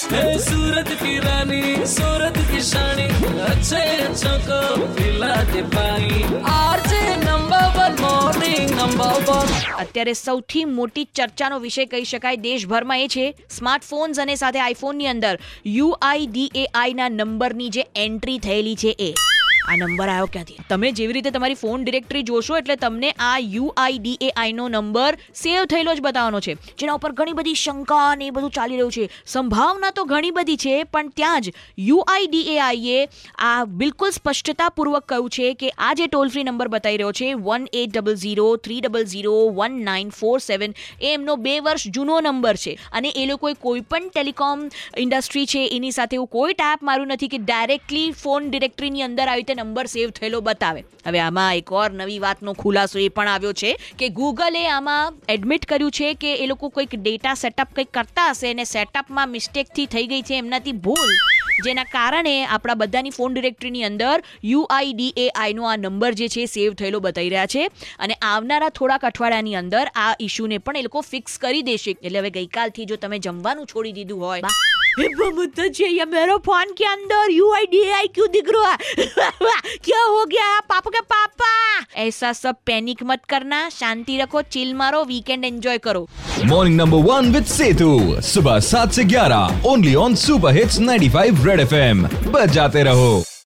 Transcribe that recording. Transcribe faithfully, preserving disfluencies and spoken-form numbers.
सूरत की रानी सूरत की शानी अच्छे अच्छों को पिलाते पानी RJ number one morning number one. અત્યારે સૌથી મોટી ચર્ચાનો વિષય કહી શકાય દેશભરમાં એ છે સ્માર્ટફોન્સ અને સાથે આઈફોનની અંદર યુઆઈડીએઆઈ ના નંબરની જે એન્ટ્રી થયેલી છે એ આ નંબર આવ્યો ક્યાંથી? તમે જેવી રીતે તમારી ફોન ડિરેક્ટરી જોશો એટલે તમને આ યુઆઈડીએઆઈ નો નંબર સેવ થયેલો જ બતાવવાનો છે, જેના ઉપર ઘણી બધી શંકા ને એ બધું ચાલી રહ્યું છે. સંભાવના તો ઘણી બધી છે, પણ ત્યાં જ યુઆઈડીએઆઈએ આ બિલકુલ સ્પષ્ટતાપૂર્વક કહ્યું છે કે આ જે ટોલ ફ્રી નંબર બતાવી રહ્યો છે one eight double zero three double zero one nine four seven એ એમનો બે વર્ષ જૂનો નંબર છે અને એ લોકોએ કોઈ પણ ટેલિકોમ ઇન્ડસ્ટ્રી છે એની સાથે એવું કોઈ ટેપ માર્યું નથી કે ડાયરેક્ટલી ફોન ડિરેક્ટરીની અંદર આવી રીતે નંબર સેવ થયેલો બતાવે. હવે આમાં એક ઓર નવી વાતનો ખુલાસો એ પણ આવ્યો છે કે ગૂગલે આમાં એડમિટ કર્યું છે કે એ લોકો કોઈક ડેટા સેટઅપ કંઈક કરતા હશે અને સેટઅપમાં મિસ્ટેકથી થઈ ગઈ છે એમનાથી ભૂલ, જેના કારણે આપણા બધાની ફોન ડિરેક્ટરીની અંદર યુઆઈડીએઆઈ નો આ નંબર જે છે સેવ થયેલો બતાવી રહ્યા છે અને આવનારા થોડાક અઠવાડિયાની અંદર આ ઇશ્યુને પણ એ લોકો ફિક્સ કરી દેશે. એટલે હવે ગઈકાલથી જો તમે જમવાનું છોડી દીધું હોય तो चाहिए मेरे फोन के अंदर यूआईडीएआई क्यों दिख रहा है क्या हो गया पापा के पापा? ऐसा सब पैनिक मत करना, शांति रखो, चिल मारो, वीकेंड एंजॉय करो. Morning number one with Setu सुबह सात से ग्यारह only on super hits ninety five red FM. बजाते रहो.